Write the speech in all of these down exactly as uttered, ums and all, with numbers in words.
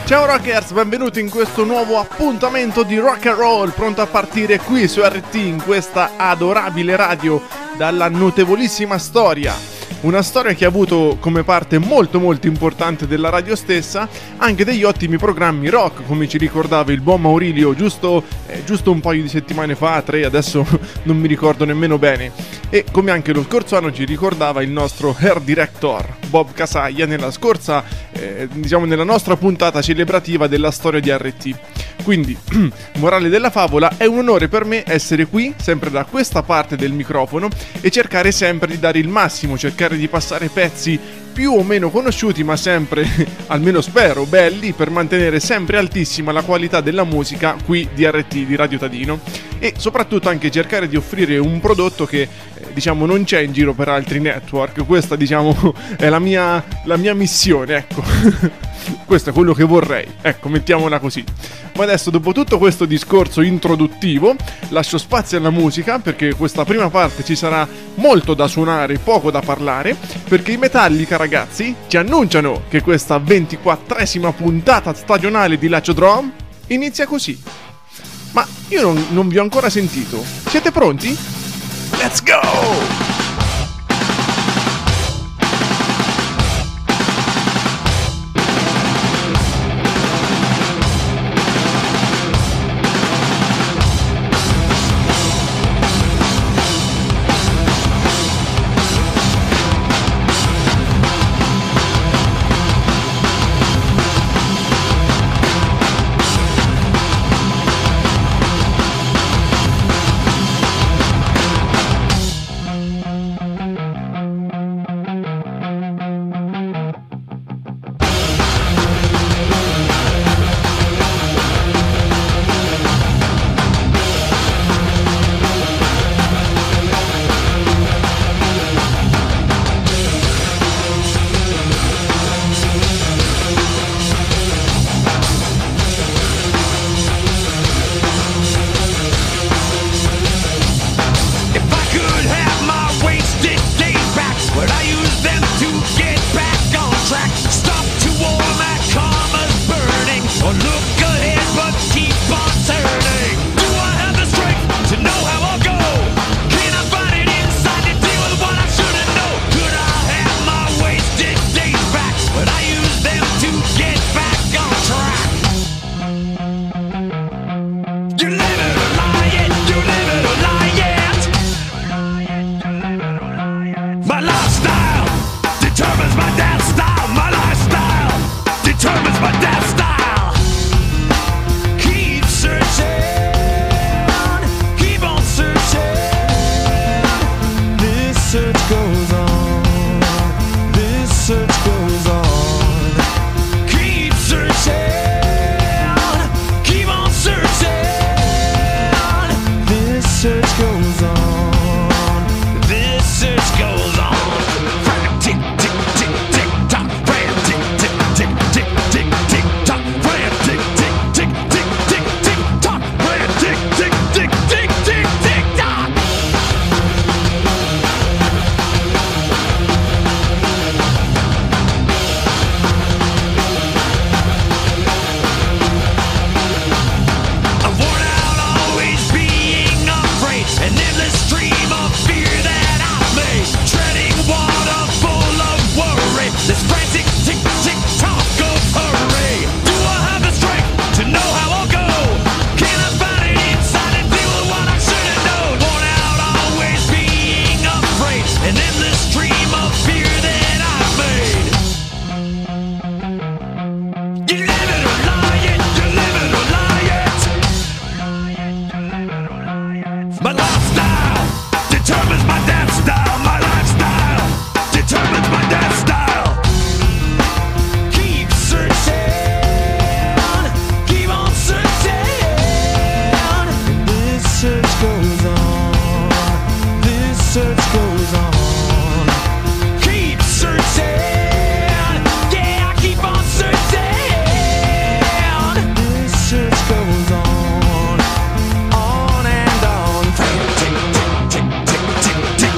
Ciao Rockers, benvenuti in questo nuovo appuntamento di Rock and Roll, pronto a partire qui su R T in questa adorabile radio dalla notevolissima storia. Una storia che ha avuto come parte molto molto importante della radio stessa anche degli ottimi programmi rock, come ci ricordava il buon Maurilio giusto, eh, giusto un paio di settimane fa, tre, adesso non mi ricordo nemmeno bene. E come anche lo scorso anno ci ricordava il nostro Hair Director Bob Casaglia nella scorsa, eh, diciamo nella nostra puntata celebrativa della storia di R T. Quindi, morale della favola, è un onore per me essere qui, sempre da questa parte del microfono, e cercare sempre di dare il massimo, cercare di passare pezzi più o meno conosciuti, ma sempre, almeno spero, belli, per mantenere sempre altissima la qualità della musica qui di R T, di Radio Tadino, e soprattutto anche cercare di offrire un prodotto che, eh, diciamo, non c'è in giro per altri network. Questa, diciamo, è la mia, la mia missione, ecco. Questo è quello che vorrei, ecco, mettiamola così. Ma adesso, dopo tutto questo discorso introduttivo, lascio spazio alla musica, perché questa prima parte ci sarà molto da suonare, poco da parlare, perché i Metallica, ragazzi, ci annunciano che questa ventiquattresima puntata stagionale di Lacio Drum inizia così. Ma io non, non vi ho ancora sentito. Siete pronti? Let's go! Tick,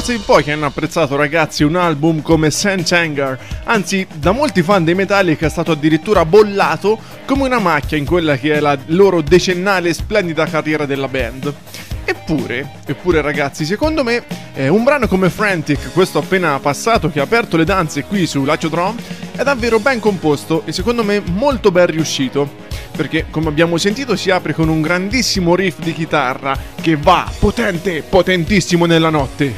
Forse in pochi hanno apprezzato, ragazzi, un album come Saint Anger, anzi da molti fan dei Metallica è stato addirittura bollato come una macchia in quella che è la loro decennale e splendida carriera della band. Eppure, eppure ragazzi, secondo me eh, un brano come Frantic, questo appena passato che ha aperto le danze qui su Laciodrome, è davvero ben composto e secondo me molto ben riuscito, perché come abbiamo sentito si apre con un grandissimo riff di chitarra che va potente, potentissimo nella notte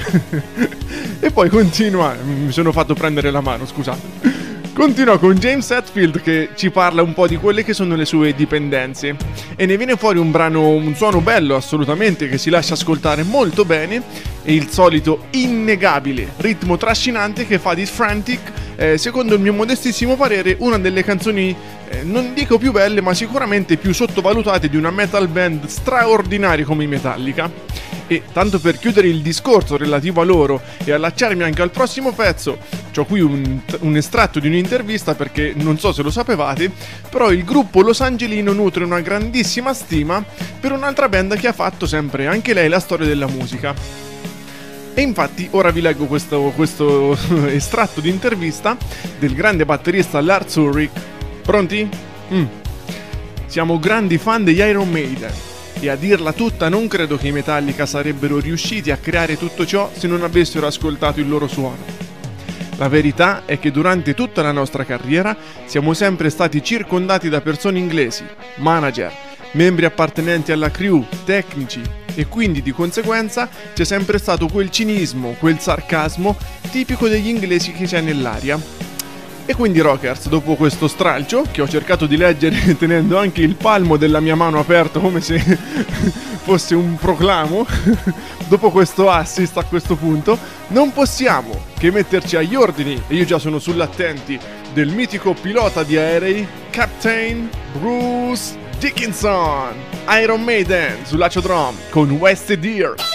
e poi continua, mi sono fatto prendere la mano, scusate. Continua con James Hetfield che ci parla un po' di quelle che sono le sue dipendenze e ne viene fuori un brano, un suono bello assolutamente che si lascia ascoltare molto bene e il solito innegabile ritmo trascinante che fa di Frantic, eh, secondo il mio modestissimo parere, una delle canzoni, eh, non dico più belle ma sicuramente più sottovalutate di una metal band straordinaria come i Metallica. E tanto per chiudere il discorso relativo a loro e allacciarmi anche al prossimo pezzo, c'ho qui un, un estratto di un'intervista perché non so se lo sapevate, però il gruppo Los Angelino nutre una grandissima stima per un'altra band che ha fatto sempre anche lei la storia della musica. E infatti ora vi leggo questo, questo estratto di intervista del grande batterista Lars Ulrich. Pronti? Mm. Siamo grandi fan degli Iron Maiden. E a dirla tutta non credo che i Metallica sarebbero riusciti a creare tutto ciò se non avessero ascoltato il loro suono. La verità è che durante tutta la nostra carriera siamo sempre stati circondati da persone inglesi, manager, membri appartenenti alla crew, tecnici e quindi di conseguenza c'è sempre stato quel cinismo, quel sarcasmo tipico degli inglesi che c'è nell'aria. E quindi rockers, dopo questo stralcio, che ho cercato di leggere tenendo anche il palmo della mia mano aperto come se fosse un proclamo, dopo questo assist a questo punto, non possiamo che metterci agli ordini, e io già sono sull'attenti, del mitico pilota di aerei, Captain Bruce Dickinson, Iron Maiden, su Laciodrome, con Wasted Years.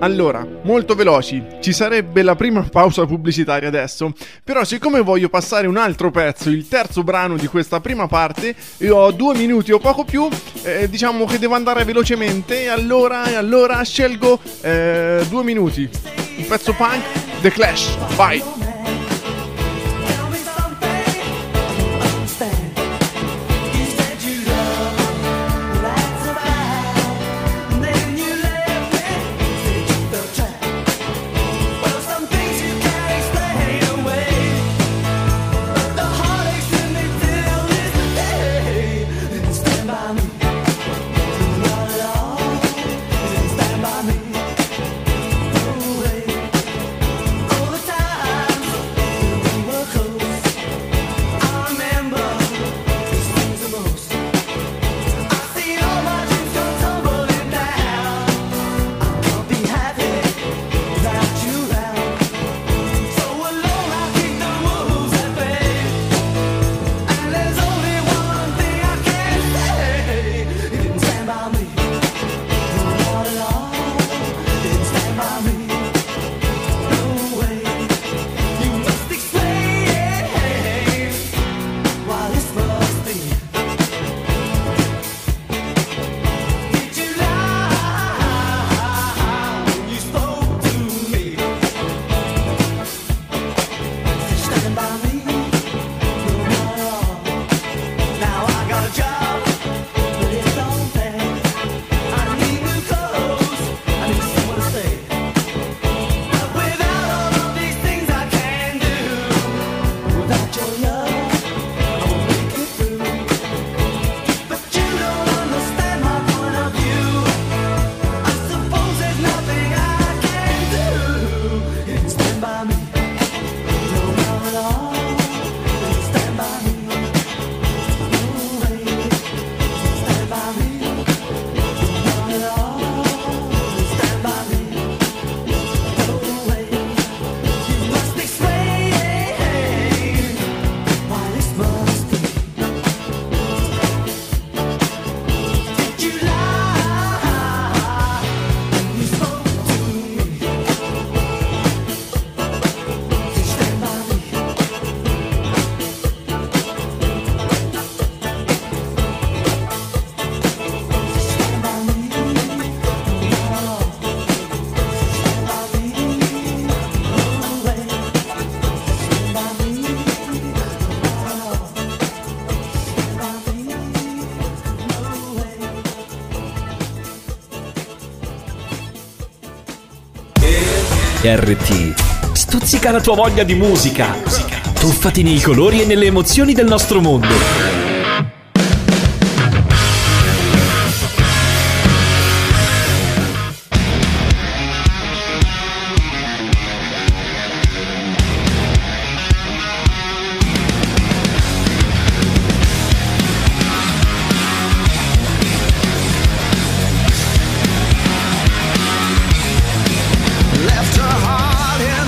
Allora, molto veloci, ci sarebbe la prima pausa pubblicitaria adesso, però siccome voglio passare un altro pezzo, il terzo brano di questa prima parte, e ho due minuti o poco più, eh, diciamo che devo andare velocemente, e allora, e allora scelgo eh, due minuti. Un pezzo punk, The Clash, vai! R T stuzzica la tua voglia di musica. Tuffati nei colori e nelle emozioni del nostro mondo.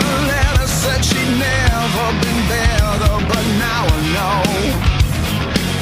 Never been there, though, but now I know.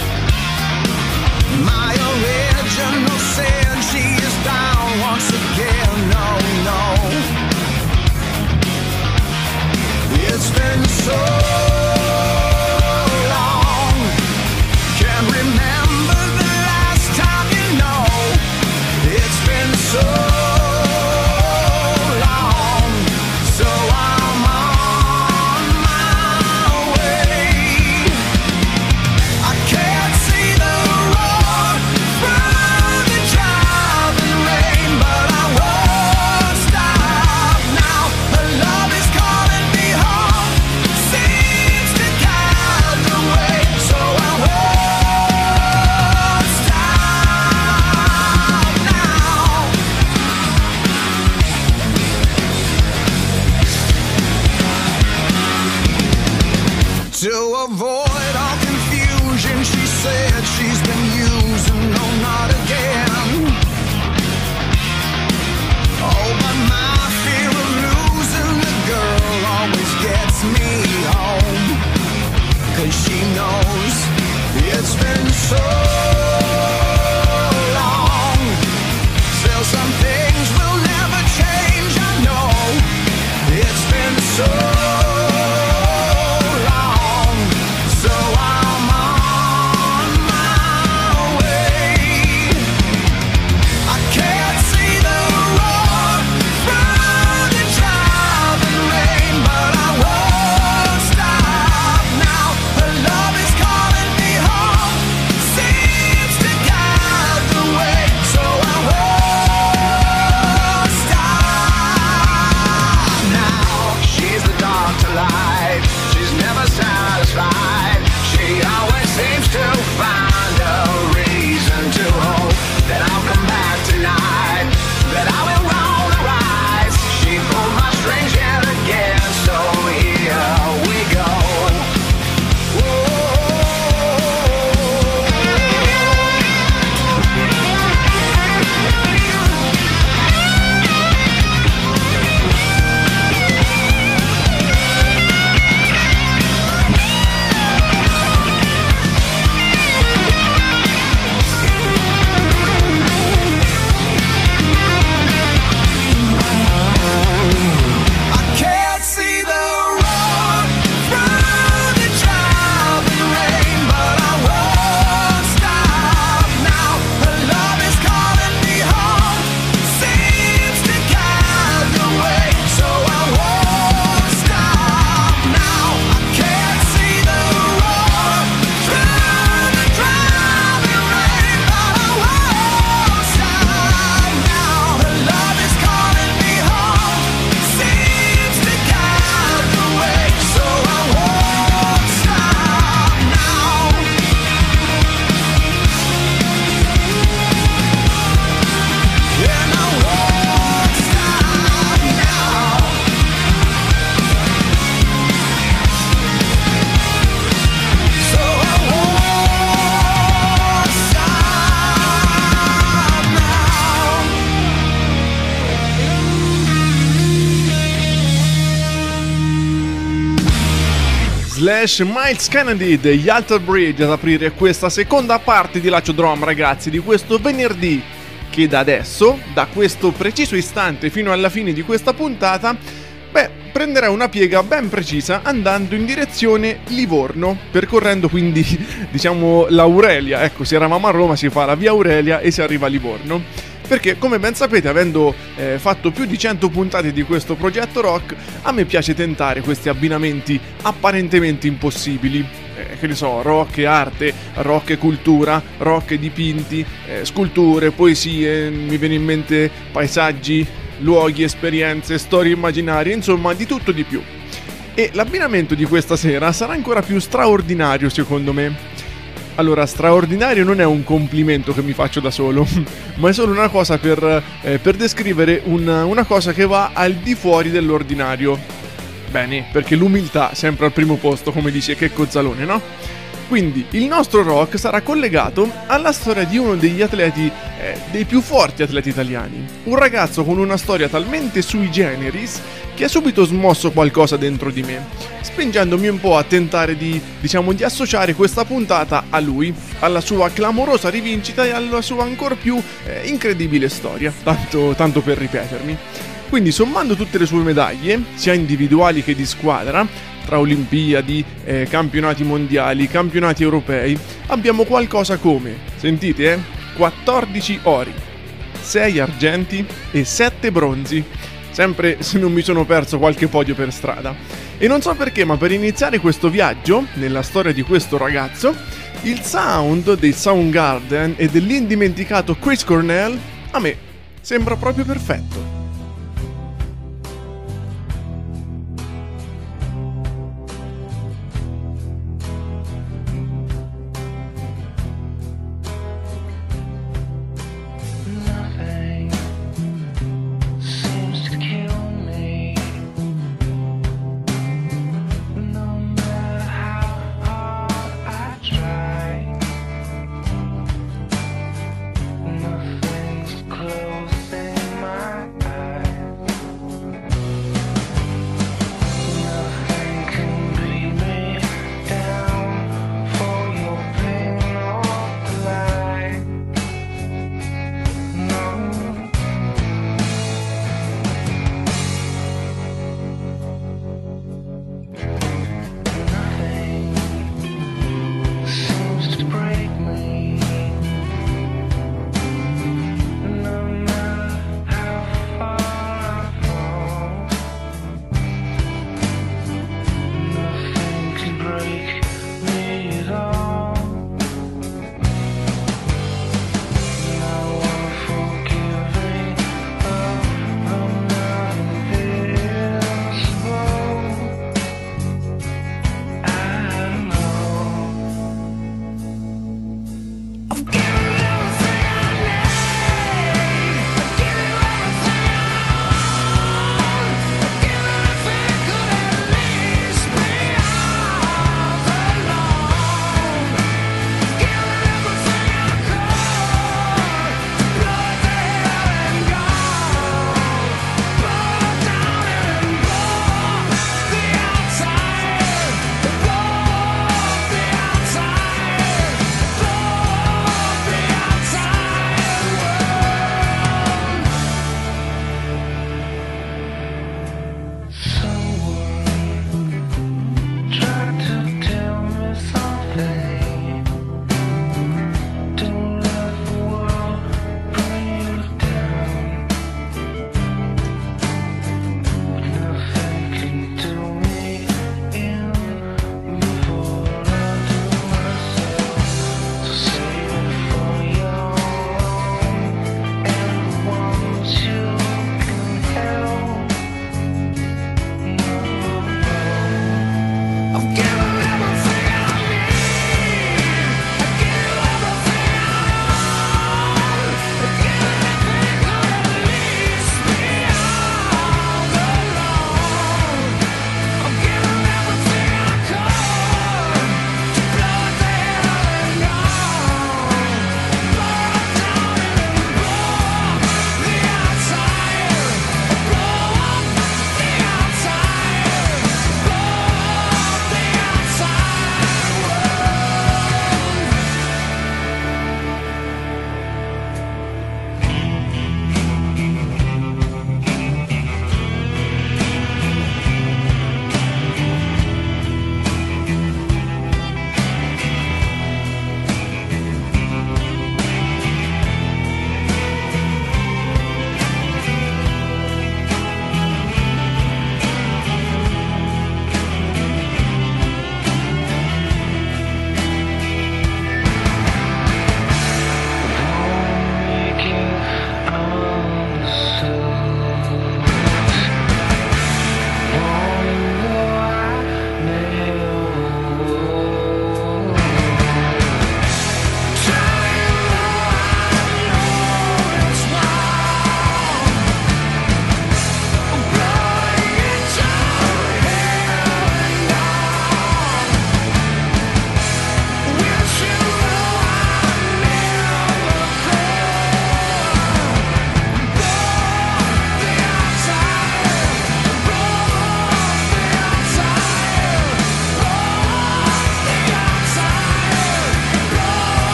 slash Miles Kennedy degli Alter Bridge ad aprire questa seconda parte di Laccio Drum, ragazzi, di questo venerdì, che da adesso, da questo preciso istante fino alla fine di questa puntata, beh, prenderà una piega ben precisa andando in direzione Livorno, percorrendo quindi, diciamo, l'Aurelia. Ecco, se eravamo a Roma si fa la via Aurelia e si arriva a Livorno. Perché, come ben sapete, avendo eh, fatto più di cento puntate di questo progetto rock, a me piace tentare questi abbinamenti apparentemente impossibili. Eh, che ne so, rock e arte, rock e cultura, rock e dipinti, eh, sculture, poesie, mi viene in mente paesaggi, luoghi, esperienze, storie immaginarie, insomma di tutto di più. E l'abbinamento di questa sera sarà ancora più straordinario, secondo me. Allora, straordinario non è un complimento che mi faccio da solo, ma è solo una cosa per, eh, per descrivere una, una cosa che va al di fuori dell'ordinario. Bene, perché l'umiltà sempre al primo posto, come dice Checco Zalone, no? Quindi il nostro rock sarà collegato alla storia di uno degli atleti, eh, dei più forti atleti italiani. Un ragazzo con una storia talmente sui generis che ha subito smosso qualcosa dentro di me, spingendomi un po' a tentare di, diciamo, di associare questa puntata a lui, alla sua clamorosa rivincita e alla sua ancor più eh, incredibile storia, tanto, tanto per ripetermi. Quindi, sommando tutte le sue medaglie, sia individuali che di squadra, tra Olimpiadi, eh, campionati mondiali, campionati europei, abbiamo qualcosa come, sentite eh, quattordici ori, sei argenti e sette bronzi, sempre se non mi sono perso qualche podio per strada. E non so perché, ma per iniziare questo viaggio nella storia di questo ragazzo, il sound dei Soundgarden e dell'indimenticato Chris Cornell a me sembra proprio perfetto. Close in my eyes.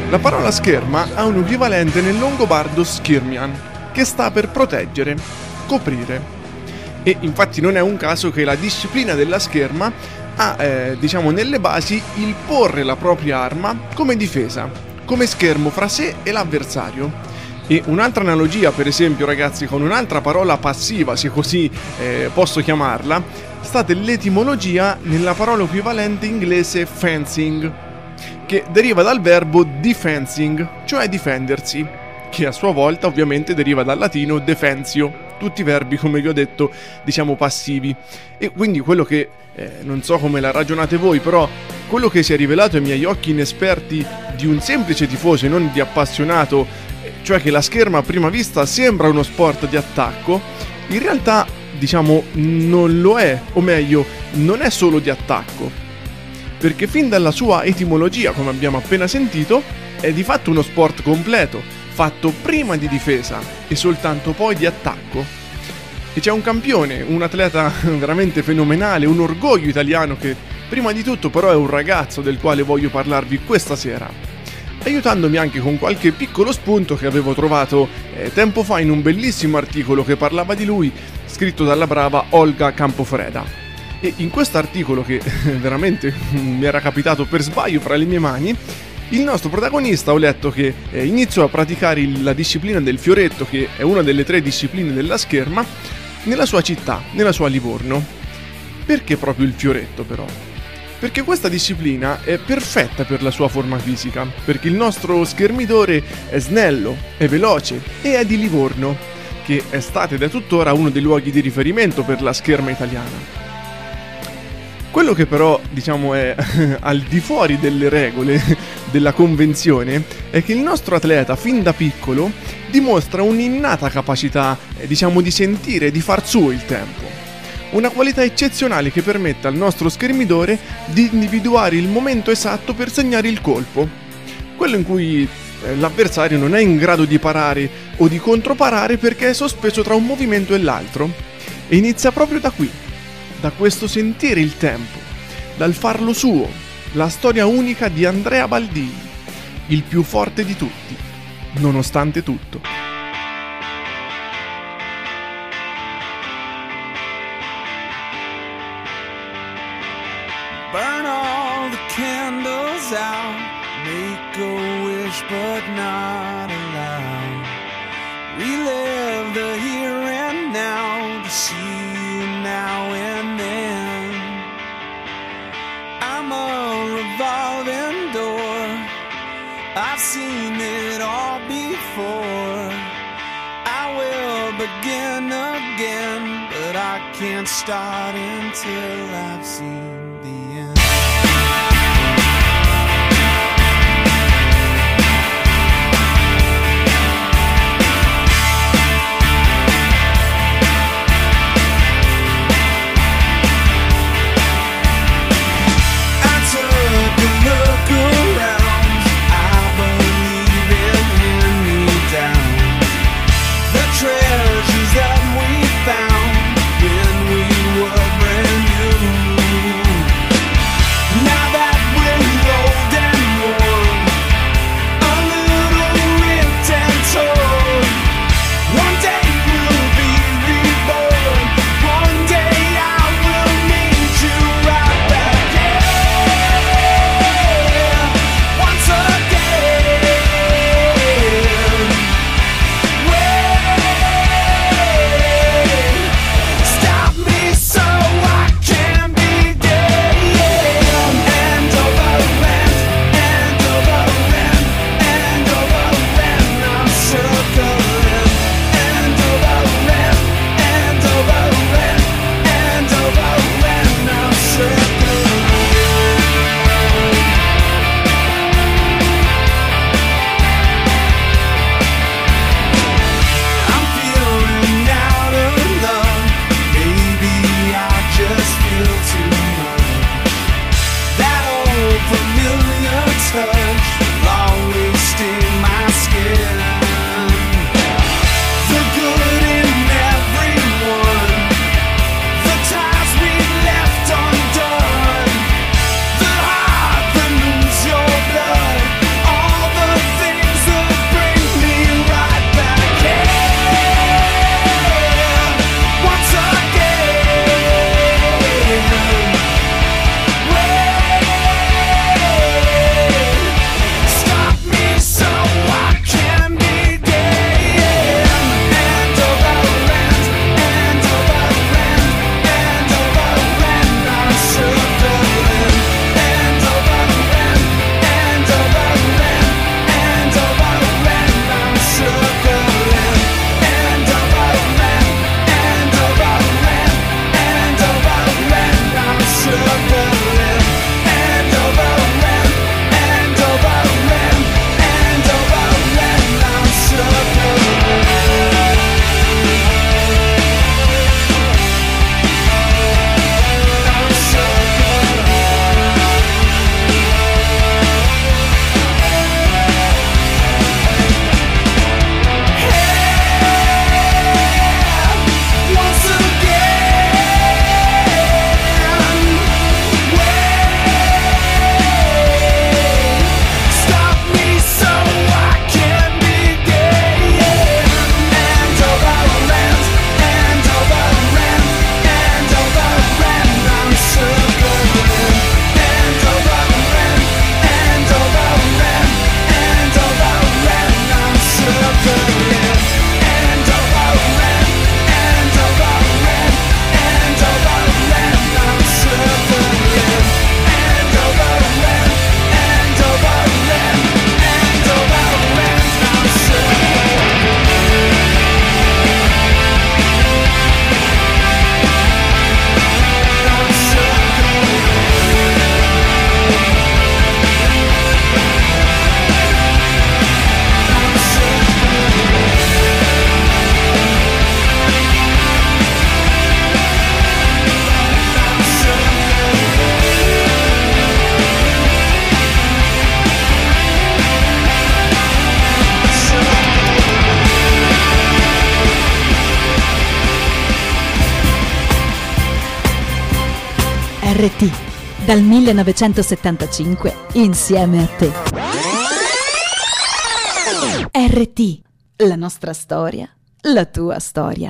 La parola scherma ha un equivalente nel longobardo skirmian, che sta per proteggere, coprire. E infatti non è un caso che la disciplina della scherma ha, eh, diciamo, nelle basi il porre la propria arma come difesa, come schermo fra sé e l'avversario. E un'altra analogia, per esempio, ragazzi, con un'altra parola passiva, se così eh, posso chiamarla, sta dell'etimologia nella parola equivalente inglese fencing, che deriva dal verbo defensing, cioè difendersi, che a sua volta ovviamente deriva dal latino defensio. Tutti verbi, come vi ho detto, diciamo passivi. E quindi quello che, eh, non so come la ragionate voi, però quello che si è rivelato ai miei occhi inesperti di un semplice tifoso e non di appassionato, cioè che la scherma a prima vista sembra uno sport di attacco, in realtà, diciamo, non lo è, o meglio, non è solo di attacco. Perché fin dalla sua etimologia, come abbiamo appena sentito, è di fatto uno sport completo, fatto prima di difesa e soltanto poi di attacco. E c'è un campione, un atleta veramente fenomenale, un orgoglio italiano che prima di tutto però è un ragazzo del quale voglio parlarvi questa sera, aiutandomi anche con qualche piccolo spunto che avevo trovato eh, tempo fa in un bellissimo articolo che parlava di lui, scritto dalla brava Olga Campofreda. E in questo articolo, che veramente mi era capitato per sbaglio fra le mie mani, il nostro protagonista, ho letto che eh, iniziò a praticare il, la disciplina del fioretto, che è una delle tre discipline della scherma, nella sua città, nella sua Livorno. Perché proprio il fioretto, però? Perché questa disciplina è perfetta per la sua forma fisica, perché il nostro schermitore è snello, è veloce e è di Livorno, che è stata ed è tuttora uno dei luoghi di riferimento per la scherma italiana. Quello che però, diciamo, è al di fuori delle regole, della convenzione, è che il nostro atleta, fin da piccolo, dimostra un'innata capacità, eh, diciamo, di sentire e di far suo il tempo. Una qualità eccezionale che permette al nostro schermidore di individuare il momento esatto per segnare il colpo, quello in cui eh, l'avversario non è in grado di parare o di controparare perché è sospeso tra un movimento e l'altro. E inizia proprio da qui, da questo sentire il tempo, dal farlo suo, la storia unica di Andrea Baldini, il più forte di tutti, nonostante tutto. Burn all the candles out, make a wish but not allowed. Relive the here and now to see you now and then. I'm a revolving door, I've seen it all before. I will begin again, but I can't start until I've seen the end. Treasures that we found when we were brand new. R T, dal millenovecentosettantacinque insieme a te. R T, la nostra storia, la tua storia.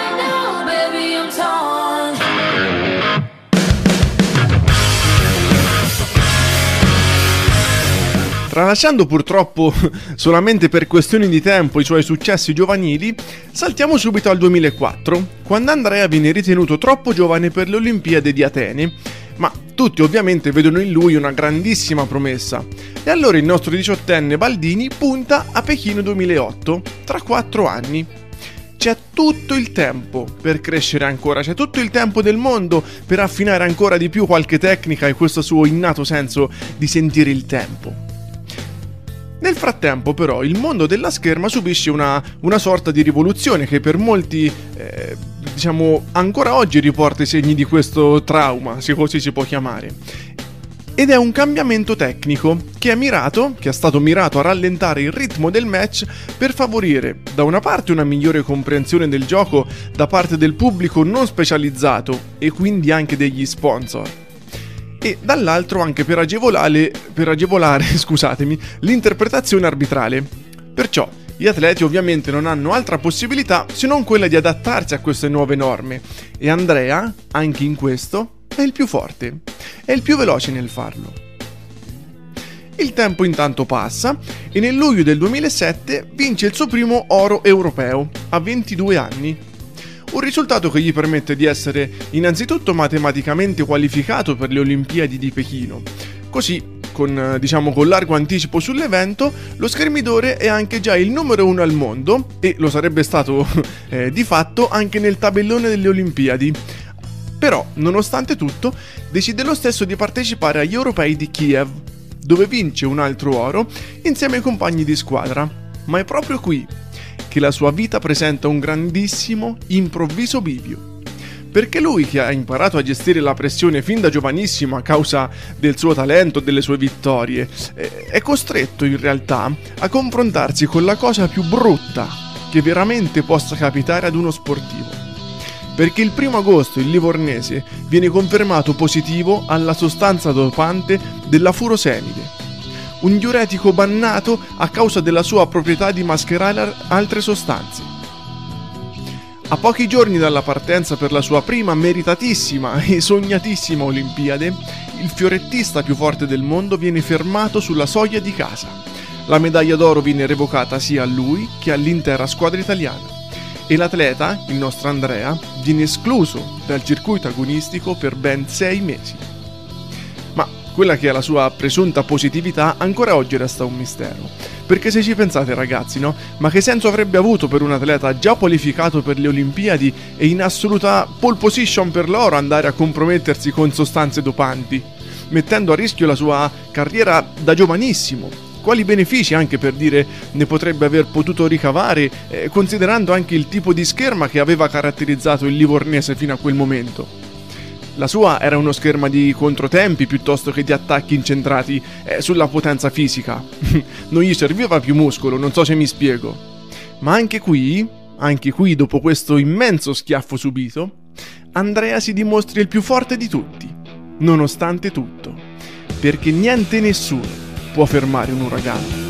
Tralasciando purtroppo solamente per questioni di tempo i suoi successi giovanili, saltiamo subito al duemilaquattro, quando Andrea viene ritenuto troppo giovane per le Olimpiadi di Atene, ma tutti ovviamente vedono in lui una grandissima promessa. E allora il nostro diciottenne Baldini punta a Pechino duemilaotto, tra quattro anni. C'è tutto il tempo per crescere ancora, c'è tutto il tempo del mondo per affinare ancora di più qualche tecnica e questo suo innato senso di sentire il tempo. Nel frattempo però il mondo della scherma subisce una, una sorta di rivoluzione che per molti, eh, diciamo, ancora oggi riporta i segni di questo trauma, se così si può chiamare. Ed è un cambiamento tecnico che è mirato, che è stato mirato a rallentare il ritmo del match per favorire da una parte una migliore comprensione del gioco da parte del pubblico non specializzato e quindi anche degli sponsor. E dall'altro anche per agevolare, per agevolare scusatemi, l'interpretazione arbitrale. Perciò gli atleti ovviamente non hanno altra possibilità se non quella di adattarsi a queste nuove norme e Andrea, anche in questo, è il più forte, è il più veloce nel farlo. Il tempo intanto passa e nel luglio del duemilasette vince il suo primo oro europeo, a ventidue anni. Un risultato che gli permette di essere innanzitutto matematicamente qualificato per le Olimpiadi di Pechino. Così, con, diciamo, con largo anticipo sull'evento, lo schermidore è anche già il numero uno al mondo e lo sarebbe stato eh, di fatto anche nel tabellone delle Olimpiadi. Però, nonostante tutto, decide lo stesso di partecipare agli europei di Kiev, dove vince un altro oro insieme ai compagni di squadra. Ma è proprio qui che la sua vita presenta un grandissimo, improvviso bivio. Perché lui, che ha imparato a gestire la pressione fin da giovanissimo a causa del suo talento, delle sue vittorie, è costretto in realtà a confrontarsi con la cosa più brutta che veramente possa capitare ad uno sportivo. Perché il primo agosto il livornese viene confermato positivo alla sostanza dopante della furosemide, un diuretico bannato a causa della sua proprietà di mascherare altre sostanze. A pochi giorni dalla partenza per la sua prima meritatissima e sognatissima Olimpiade, il fiorettista più forte del mondo viene fermato sulla soglia di casa. La medaglia d'oro viene revocata sia a lui che all'intera squadra italiana. E l'atleta, il nostro Andrea, viene escluso dal circuito agonistico per ben sei mesi. Ma quella che è la sua presunta positività ancora oggi resta un mistero. Perché se ci pensate ragazzi, no? Ma che senso avrebbe avuto per un atleta già qualificato per le Olimpiadi e in assoluta pole position per l'oro andare a compromettersi con sostanze dopanti, mettendo a rischio la sua carriera da giovanissimo? Quali benefici anche per dire ne potrebbe aver potuto ricavare, eh, considerando anche il tipo di scherma che aveva caratterizzato il livornese fino a quel momento? La sua era uno scherma di controtempi piuttosto che di attacchi incentrati eh, sulla potenza fisica. Non gli serviva più muscolo, non so se mi spiego. Ma anche qui, anche qui dopo questo immenso schiaffo subito, Andrea si dimostra il più forte di tutti, nonostante tutto, perché niente e nessuno può fermare un uragano.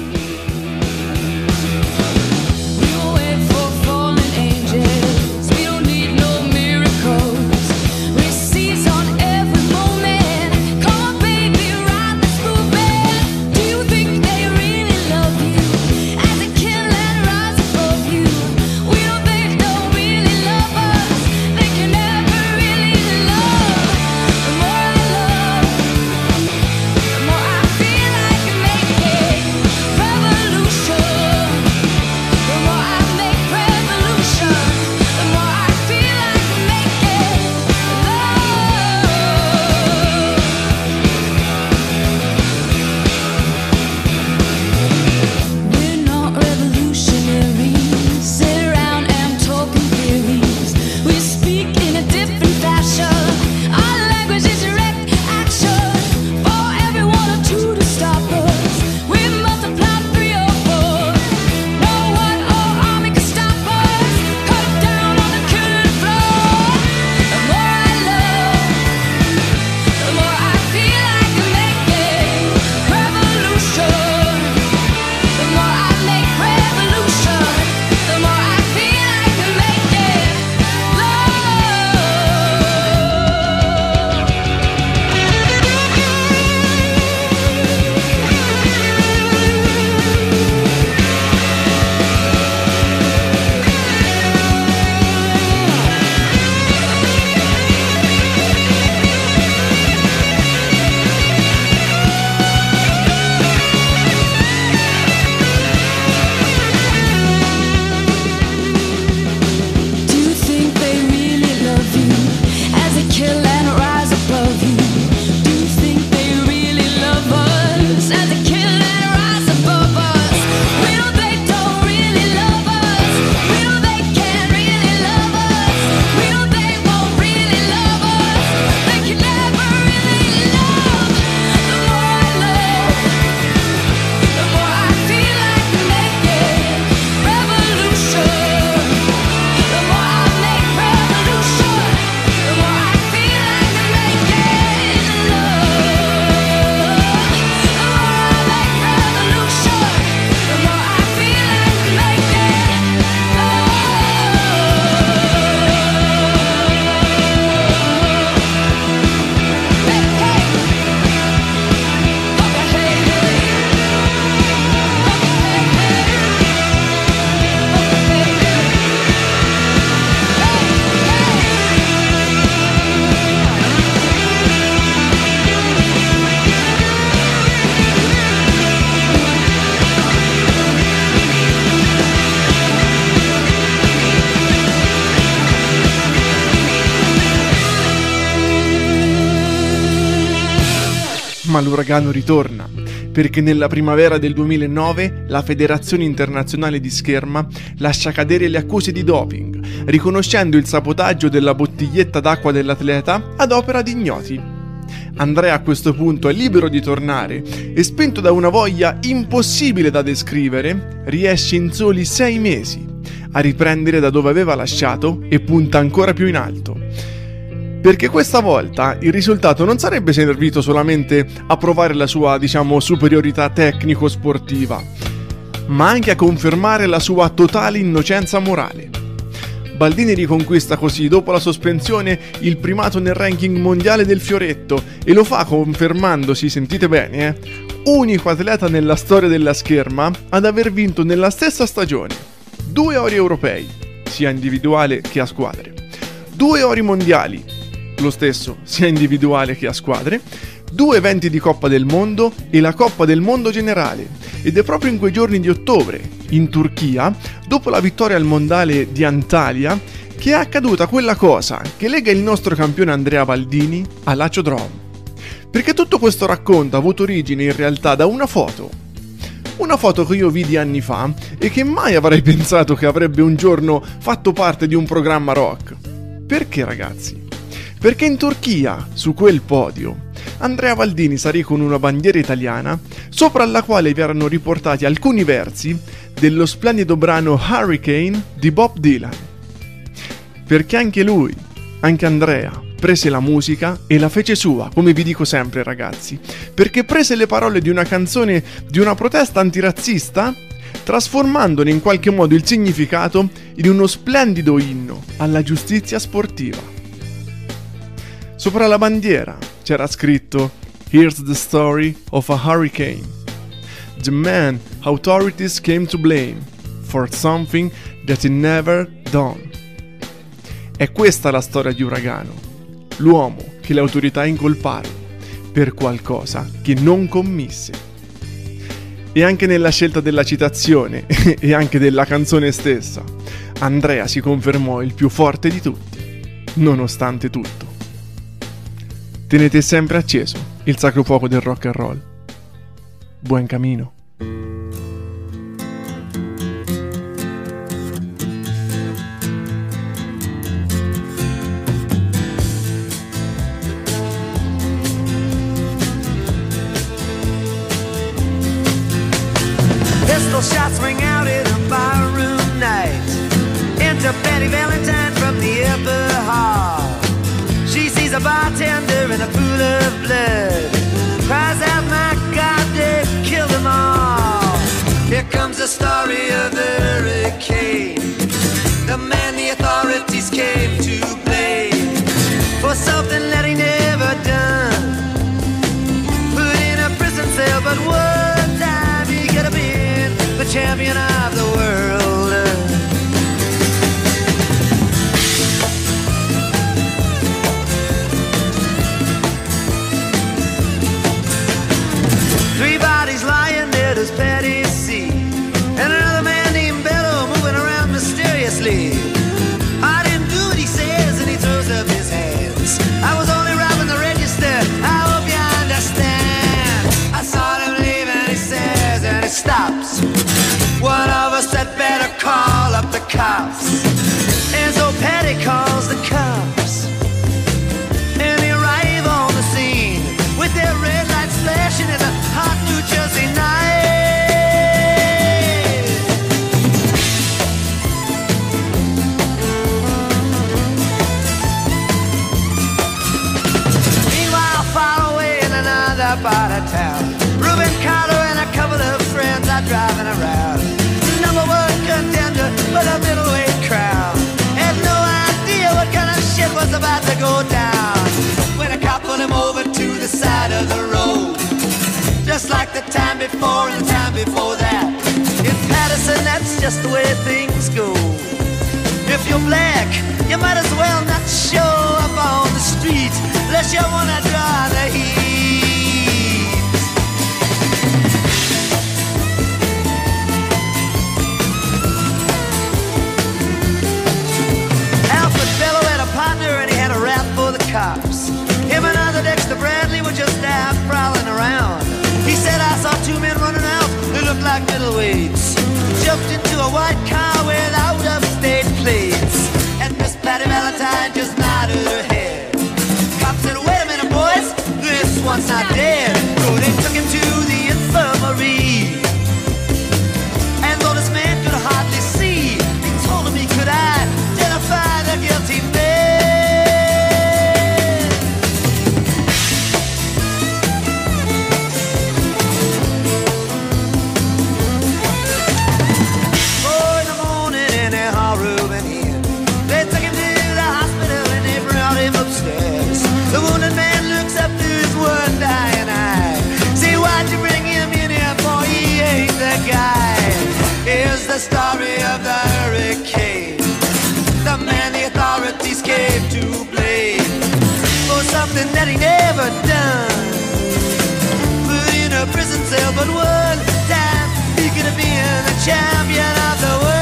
Ma l'uragano ritorna, perché nella primavera del duemilanove la Federazione Internazionale di Scherma lascia cadere le accuse di doping, riconoscendo il sabotaggio della bottiglietta d'acqua dell'atleta ad opera di ignoti. Andrea a questo punto è libero di tornare e, spinto da una voglia impossibile da descrivere, riesce in soli sei mesi a riprendere da dove aveva lasciato e punta ancora più in alto. Perché questa volta il risultato non sarebbe servito solamente a provare la sua, diciamo, superiorità tecnico-sportiva, ma anche a confermare la sua totale innocenza morale. Baldini riconquista così, dopo la sospensione, il primato nel ranking mondiale del fioretto e lo fa confermandosi, sentite bene, eh, unico atleta nella storia della scherma ad aver vinto nella stessa stagione due ori europei, sia individuale che a squadre, due ori mondiali, lo stesso sia individuale che a squadre, due eventi di Coppa del Mondo e la Coppa del Mondo generale. Ed è proprio in quei giorni di ottobre, in Turchia, dopo la vittoria al mondiale di Antalya, che è accaduta quella cosa che lega il nostro campione Andrea Baldini a Lazio Drom. Perché tutto questo racconto ha avuto origine in realtà da una foto. Una foto che io vidi anni fa e che mai avrei pensato che avrebbe un giorno fatto parte di un programma rock. Perché, ragazzi? Perché in Turchia, su quel podio, Andrea Baldini salì con una bandiera italiana sopra la quale vi erano riportati alcuni versi dello splendido brano Hurricane di Bob Dylan. Perché anche lui, anche Andrea, prese la musica e la fece sua, come vi dico sempre, ragazzi, perché prese le parole di una canzone di una protesta antirazzista, trasformandone in qualche modo il significato in uno splendido inno alla giustizia sportiva. Sopra la bandiera c'era scritto "Here's the story of a hurricane. The man authorities came to blame for something that he never done." È questa la storia di Uragano, l'uomo che le autorità incolparono per qualcosa che non commise. E anche nella scelta della citazione e anche della canzone stessa, Andrea si confermò il più forte di tutti, nonostante tutto. Tenete sempre acceso il sacro fuoco del rock and roll. Buon cammino. Pistol shots ring out in a barroom night. Enter Betty Valentine from the upper hall. She sees a bartender in a pool of blood, cries out, "My God, they've killed them all." Here comes the story of the hurricane, the man the authorities came to blame for something that he never done. Put in a prison cell, but one time he could have been the champion of the world. Three bodies lying there, does Patty see? And another man named Bello moving around mysteriously. I didn't do what he says, and he throws up his hands. I was only robbing the register, I hope you understand. I saw him leave and he says, and he stops. One of us had better call up the cops. And so Patty calls the cops, and they arrive on the scene with their red lights flashing in a hot New Jersey night. Meanwhile, far away in another part of town, Reuben Carter and a couple of friends are driving around. Number one contender for the middleweight crown. Had no idea what kind of shit was about to go down when a cop pulled him over to the side of the road. Just like the time before and the time before that. In Patterson, that's just the way things go. If you're black, you might as well not show up on the street unless you wanna draw the heat. Alfred Bello had a partner and he had a rap for the cops. Him and other Dexter Bradley were just out prowling around. like middleweights. Jumped into a white car with out-of-state plates. And Miss Patty Valentine just nodded her head. Cop said, wait a minute, boys, this one's not dead. So they took him to the infirmary. And though this man could hardly see, he told him he could identify the guilty man. The wounded man looks up to his one dying eye. Say, why'd you bring him in here, boy? He ain't the guy. Here's the story of the hurricane. The man the authorities came to blame for something that he never done. Put in a prison cell, but one time he could have been the champion of the world.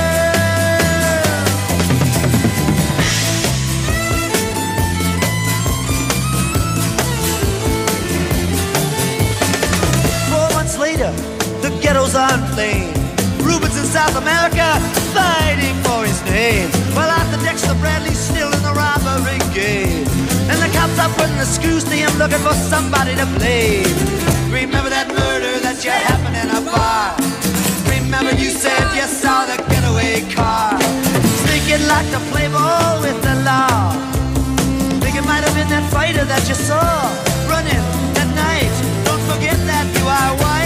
Later, the ghettos are inflamed. Rubens in South America fighting for his name. While Arthur Dexter Bradley's still in the robbery game. And the cops are putting the screws to him, looking for somebody to blame. Remember that murder that you happened in a bar. Remember you said you saw the getaway car. Sneaking like to play ball with the law. Think it might have been that fighter that you saw running at night. Don't forget that you are white.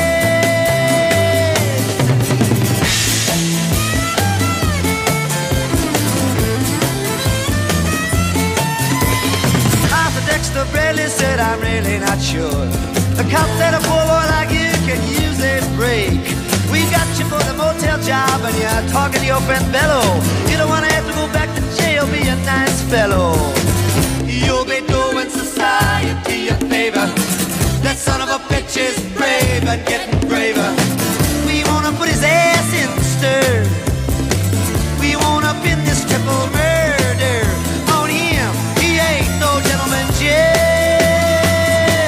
Arthur Dexter Bradley said, I'm really not sure. The cop said a poor boy like you can use a break. We got you for the motel job and you're talking to your friend Bello. You don't want to have to go back to jail, be a nice fellow. You'll be doing society a favor. That son of a bitch is brave and getting braver. We wanna put his ass in the stir. We wanna pin this triple murder on him. He ain't no gentleman jail.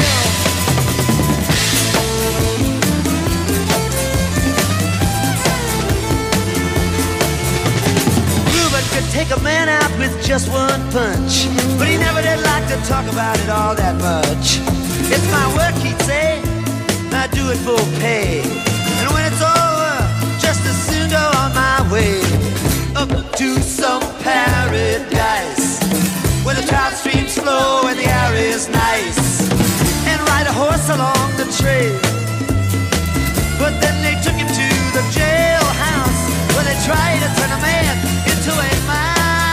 Reuben could take a man out with just one punch, but he never did like to talk about it all that much. It's my work, he'd say, I do it for pay. And when it's over, just as soon go on my way up to some paradise where the trout streams flow and the air is nice, and ride a horse along the trail. But then they took him to the jailhouse where they tried to turn a man into a mouse.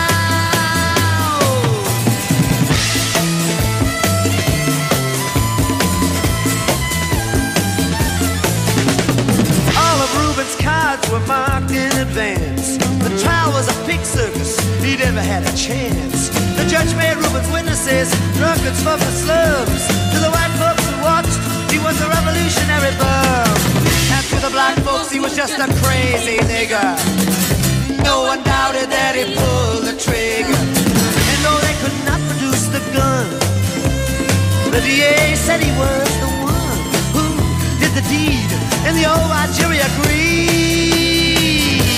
Reuben's cards were marked in advance. The trial was a pig circus, he never had a chance. The judge made Reuben's witnesses drunkards from the slums. To the white folks who watched, he was a revolutionary bum. And to the black folks, he was just a crazy nigger. No one doubted that he pulled the trigger. And though they could not produce the gun, the D A said he was the one who did the deed. And the old white jury agreed.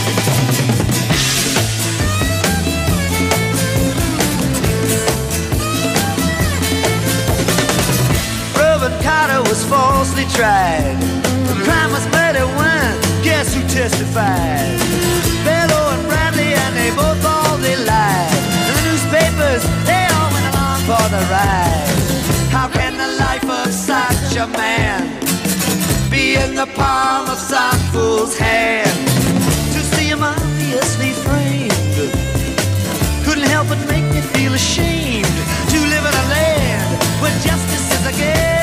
Reuben Carter was falsely tried. The crime was murder when, guess who testified? Bello and Bradley, and they both all they lied. And the newspapers, they all went along for the ride. How can the life of such a man be in the palm of some fool's hand? To see him obviously framed couldn't help but make me feel ashamed to live in a land where justice is a game.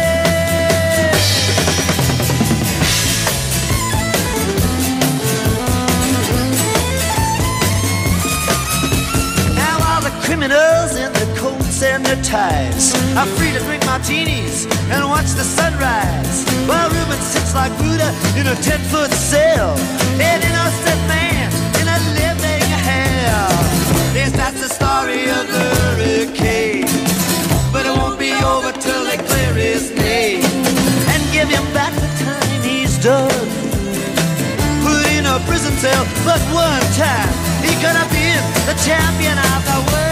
Now all the criminals in the coats and their ties are free to drink martinis and watch the sunrise, while Reuben sits like Buddha in a ten-foot cell, an innocent man in a living hell. Yes, that's the story of the hurricane, but it won't be over till they clear his name and give him back the time he's stud. Put in a prison cell, but one time he could have been the champion of the world.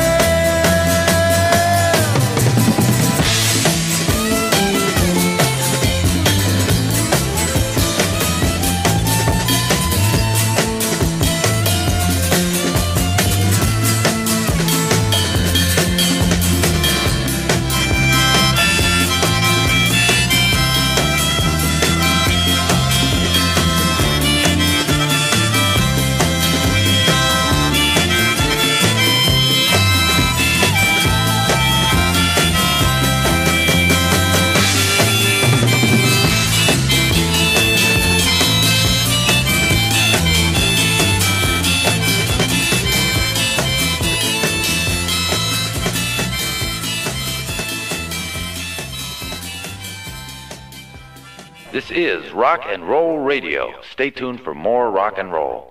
This is Rock and Roll Radio. Stay tuned for more rock and roll.